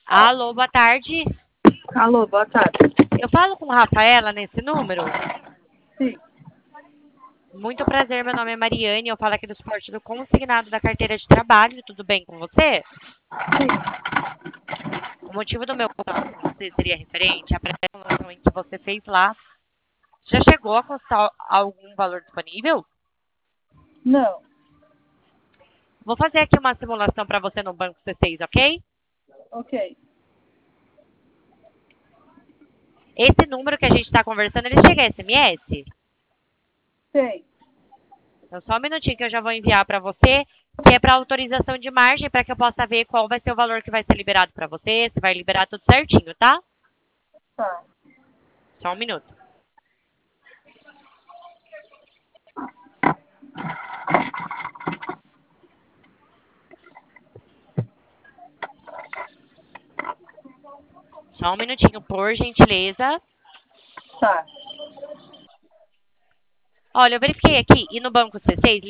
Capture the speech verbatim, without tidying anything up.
Alô, boa tarde. Alô, boa tarde. Eu falo com Rafaela nesse número? Sim. Muito prazer, meu nome é Mariane, eu falo aqui do suporte do consignado da carteira de trabalho, tudo bem com você? Sim. O motivo do meu contato com você seria referente à pré-seleção em que você fez lá. Já chegou a constar algum valor disponível? Não. Vou fazer aqui uma simulação para você no Banco C seis, ok? Ok. Esse número que a gente está conversando, ele chega a S M S? Tem. Então, só um minutinho que eu já vou enviar para você, que é para autorização de margem, para que eu possa ver qual vai ser o valor que vai ser liberado para você, se vai liberar tudo certinho, tá? Tá. Só um minuto. Só um minutinho, por gentileza. Tá. Olha, eu verifiquei aqui, e no Banco C seis,